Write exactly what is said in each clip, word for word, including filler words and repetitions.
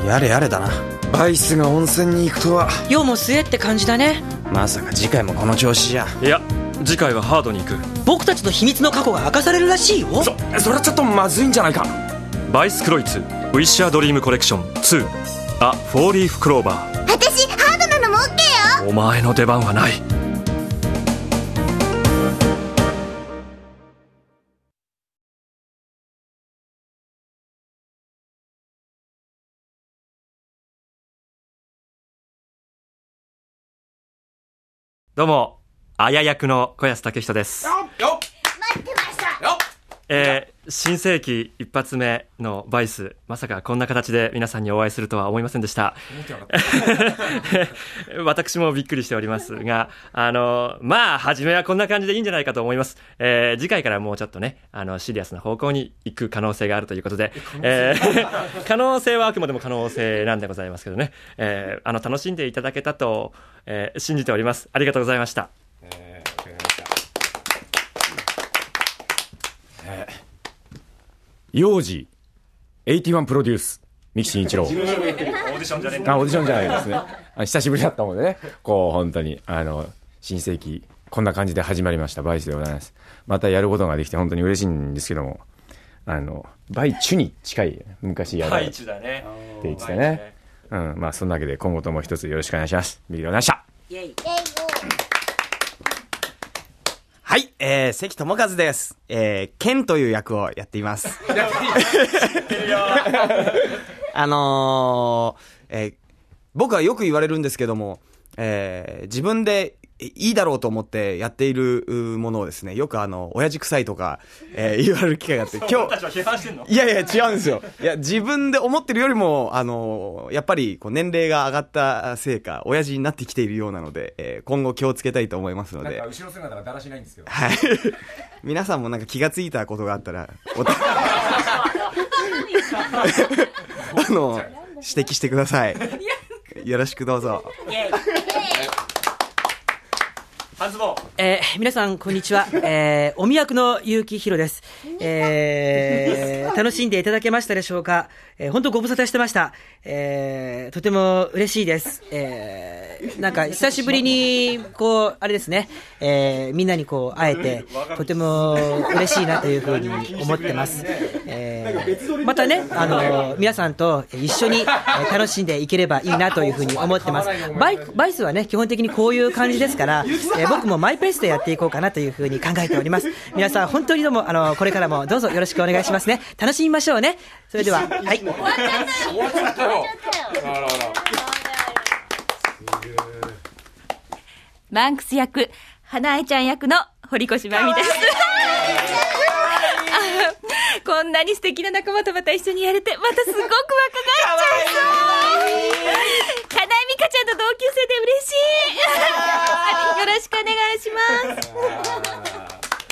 やれやれだな。バイスが温泉に行くとは。 世も末って感じだね。 まさか次回もこの調子じゃ。 いや、次回はハードに行く。 僕たちの秘密の過去が明かされるらしいよ。 そ、それはちょっとまずいんじゃないか。 バイスクロイツウィッシャードリームコレクションツーアフォーリーフクローバー。 私ハードなのも オーケー よ。 お前の出番はない。どうも、あや役の小安武人です。 よっ待ってましたよっ。 えー、新世紀一発目のバイス、まさかこんな形で皆さんにお会いするとは思いませんでした。私もびっくりしておりますが、あのまあ初めはこんな感じでいいんじゃないかと思います。えー、次回からもうちょっとね、あのシリアスな方向に行く可能性があるということで、えー、可能性はあくまでも可能性なんでございますけどね、えー、あの楽しんでいただけたと、えー、信じております。ありがとうございました。 えー、わかりました。えー幼児エイティワンプロデュース三木真一郎。オーディションじゃないあオーディションじゃないですね。あ久しぶりだったもんでね、こう本当にあの新世紀こんな感じで始まりましたバイスでございます。またやることができて本当に嬉しいんですけども、あのバイチュに近い昔やるって言ってたね。うん、まあそんなわけで今後とも一つよろしくお願いします。ミキでございました。 イエイ。 はい、えー、関智和です。えー、ケンという役をやっています。あのー、えー、僕はよく言われるんですけども、えー、自分でいいだろうと思ってやっているものをですね、よくあの親父臭いとか、えー、言われる機会があって、今日俺たちは批判してんの？ いやいや違うんですよ。いや自分で思ってるよりもあのやっぱりこう年齢が上がったせいか親父になってきているようなので、えー、今後気をつけたいと思いますので。 なんか後ろ姿がだらしないんですけど。 はい。皆さんもなんか気がついたことがあったらおたあの指摘してください。よろしくどうぞ。 半ズボン。 えー、皆さんこんにちは、えー、おみ役の結城宏です。えー、楽しんでいただけましたでしょうか。えー、本当ご無沙汰してました。えー、とても嬉しいです。えー、なんか久しぶりにこうあれですね、えー、みんなにこう会えてとても嬉しいなというふうに思ってます。えー、またね、あの皆さんと一緒に楽しんでいければいいなというふうに思ってます。バイバイスはね基本的にこういう感じですから、えー、僕もマイペースでやっていこうかなというふうに考えております。皆さん本当にどうもあのこれからもどうぞよろしくお願いしますね。楽しみましょうね。それでははい。終わっちゃった終わっちゃったよ。 マンクス役、花江ちゃん役の堀越真美です。こんなに素敵な仲間とまた一緒にやれて、またすごく若返っちゃいそう。金井美香ちゃんと同級生で嬉しい。よろしくお願いします。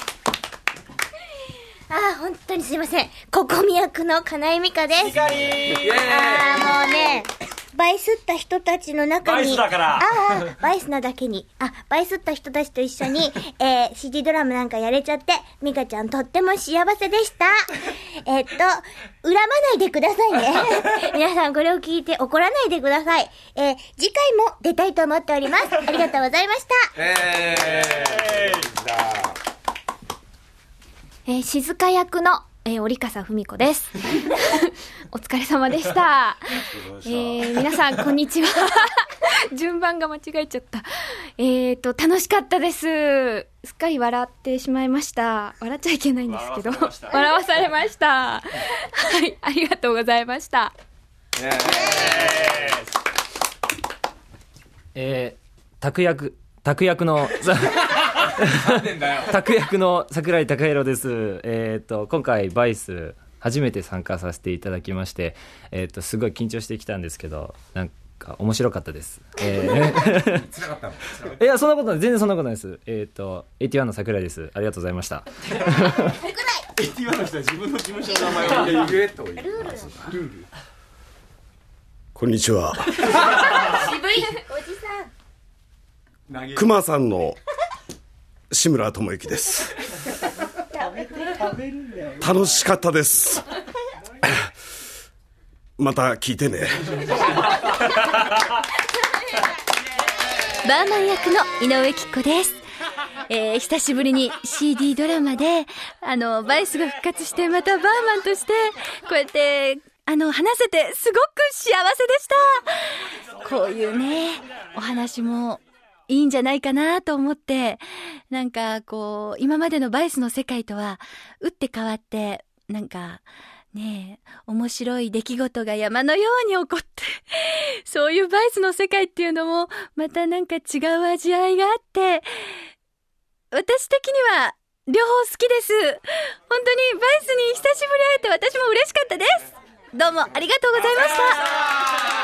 あー本当にすいません。ココミ役の金井美香です。あーもうね、バイスった人たちの中に、 バイスだからああバイスなだけに、あバイスった人たちと一緒に、えー、シーディー ドラムなんかやれちゃって、美香ちゃんとっても幸せでした。えっと恨まないでくださいね。皆さんこれを聞いて怒らないでください。えー、次回も出たいと思っております。ありがとうございました。 えー、じゃあえー、静香役の、えー、折笠文子です。お疲れ様でした。えー、皆さんこんにちは。順番が間違えちゃった。えーと楽しかったです。すっかり笑ってしまいました。笑っちゃいけないんですけど、笑わされました。はい、ありがとうございました。 えー、拓役拓役の拓役の桜井孝弘です。えっと今回バイス初めて参加させていただきまして、えっとすごい緊張してきたんですけど、なんか面白かったです。えー、 辛かったの？ いやそんなことない、全然そんなことないです。えっとエイティワンの桜井です。ありがとうございました。 エイティワンの人は自分の事務所の名前を言えというルール。ルール。 こんにちは。 渋いおじさん。 熊さんの志村智之です。楽しかったです。 また聞いてね。 バーマン役の井上貴子です。えー、久しぶりに シーディー ドラマで、あの、バイスが復活して、またバーマンとして、こうやって、あの、話せて、すごく幸せでした。こういうね、お話もいいんじゃないかなと思って、なんか、こう、今までのバイスの世界とは、打って変わって、なんか、ねえ、面白い出来事が山のように起こって、そういうバイスの世界っていうのも、またなんか違う味わいがあって、私的には両方好きです。本当にバイスに久しぶり会えて私も嬉しかったです。どうもありがとうございました。